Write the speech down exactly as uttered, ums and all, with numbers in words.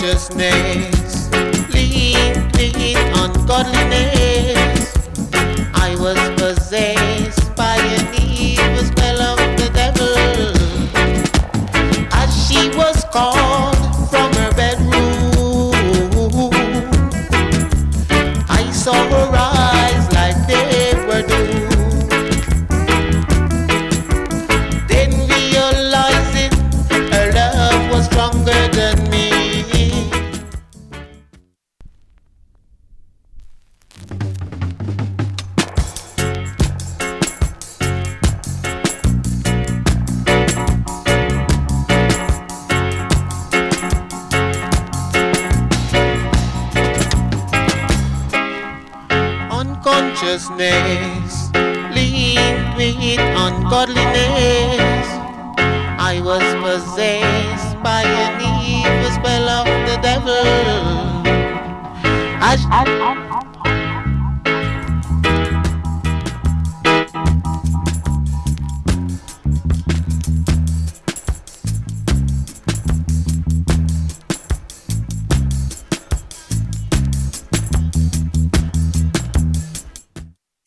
unconsciousness linked with ungodliness. I was possessed by an evil spell of the devil. As she was called from her bedroom, I saw her eyes like they were doomed. Then realizing her love was stronger than me. Unconsciousness linked with ungodliness. I was possessed by an evil spell of the devil. As